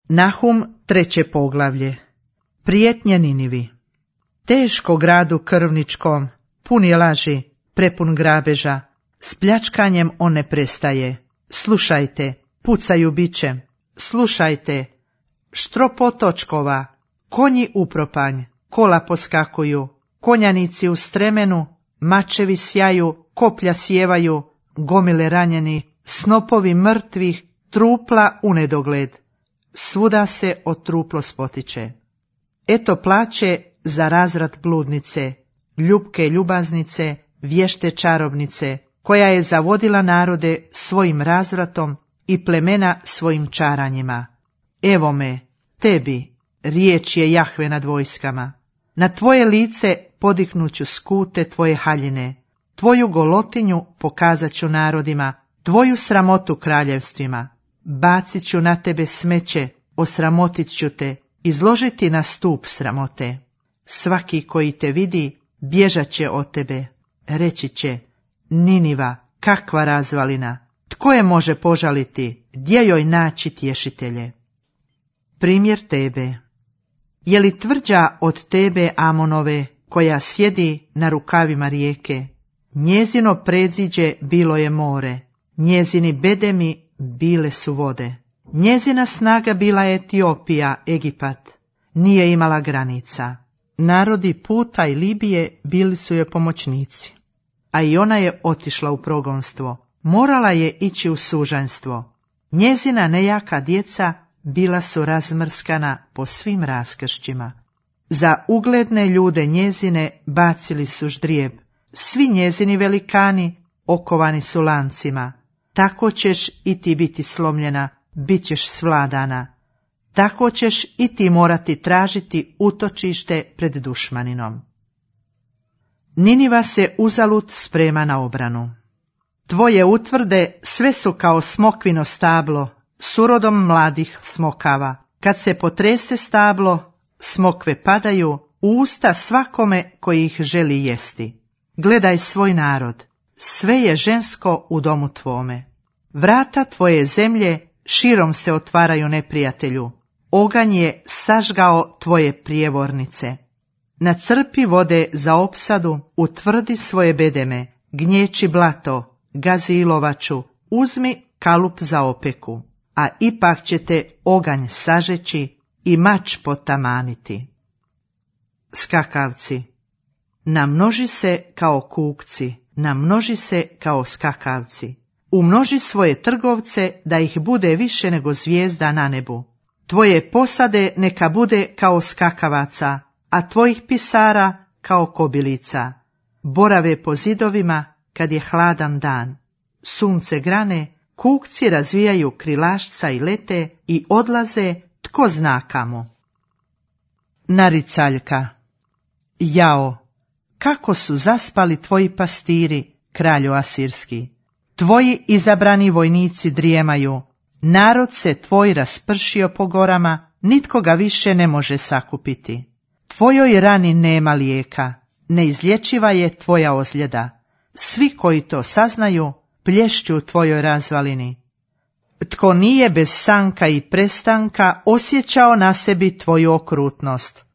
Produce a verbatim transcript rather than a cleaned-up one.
Nahum, treće poglavlje. Prijetnje Ninivi. Teško gradu krvničkom, pun je laži, prepun grabeža, s pljačkanjem on ne prestaje. Slušajte, pucaju bićem, slušajte, štropotočkova, konji upropanj, kola poskakuju, konjanici u stremenu, mačevi sjaju, koplja sjevaju, gomile ranjeni, snopovi mrtvih, trupla u nedogled. Svuda se od truplo spotiče. Eto plaće za razvrat bludnice, ljubke ljubaznice, vješte čarobnice, koja je zavodila narode svojim razvratom i plemena svojim čaranjima. Evo me, tebi, riječ je Jahve nad vojskama. Na tvoje lice podignuću skute tvoje haljine, tvoju golotinju pokazat ću narodima, tvoju sramotu kraljevstvima. Bacit ću na tebe smeće, osramotit ću te, izložiti na stup sramote. Svaki koji te vidi, bježat će od tebe, reći će, Niniva, kakva razvalina, tko je može požaliti, gdje joj naći tješitelje? Primjer tebe. Je li tvrđa od tebe Amonove, koja sjedi na rukavima rijeke? Njezino predziđe bilo je more, njezini bedemi bile su vode. Njezina snaga bila je Etiopija, Egipat, nije imala granica. Narodi Puta i Libije bili su joj pomoćnici. A i ona je otišla u progonstvo, morala je ići u sužanjstvo. Njezina nejaka djeca bila su razmrskana po svim raskršćima. Za ugledne ljude njezine bacili su ždrijeb, svi njezini velikani okovani su lancima. Tako ćeš i ti biti slomljena, bit ćeš svladana. Tako ćeš i ti morati tražiti utočište pred dušmaninom. Niniva se uzalud sprema na obranu. Tvoje utvrde sve su kao smokvino stablo, s urodom mladih smokava. Kad se potrese stablo, smokve padaju u usta svakome koji ih želi jesti. Gledaj svoj narod, sve je žensko u domu tvome. Vrata tvoje zemlje širom se otvaraju neprijatelju. Oganj je sažgao tvoje prijevornice. Nacrpi vode za opsadu, utvrdi svoje bedeme, gnječi blato, gazi ilovaču, uzmi kalup za opeku, a ipak će te oganj sažeći i mač potamaniti. Skakavci. Namnoži se kao kukci, namnoži se kao skakavci. Umnoži svoje trgovce da ih bude više nego zvijezda na nebu. Tvoje posade neka bude kao skakavaca, a tvojih pisara kao kobilica. Borave po zidovima kad je hladan dan. Sunce grane, kukci razvijaju krilašca i lete i odlaze tko zna kamo. Naricaljka. Jao, kako su zaspali tvoji pastiri, kralju asirski. Tvoji izabrani vojnici drijemaju, narod se tvoj raspršio po gorama, nitko ga više ne može sakupiti. Tvojoj rani nema lijeka, neizlječiva je tvoja ozljeda. Svi koji to saznaju, plješću u tvojoj razvalini. Tko nije bez sanka i prestanka osjećao na sebi tvoju okrutnost,